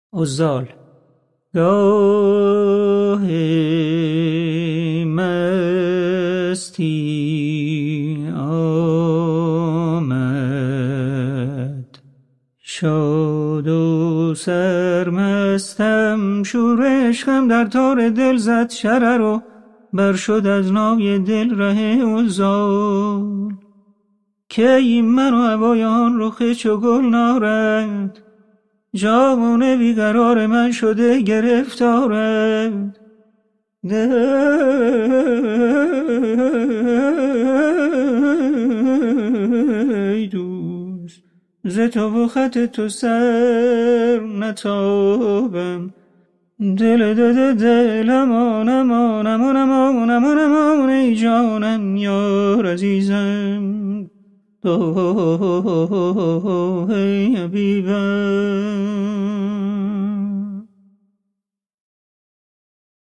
عزال. گاه مستی آمد، شاد و سرمستم، شور عشقم در تار دل زد شرر و بر شد از نای دل ره عزال. کی من و هوای آن رخ چو گل نارد، جان بیقرار من شده گرفتارد. ای دوست، ز تو و خط تو سر نتابم، دل امان امان امان امان امان امان، ای جانم یار عزیزم، ای حبیبم.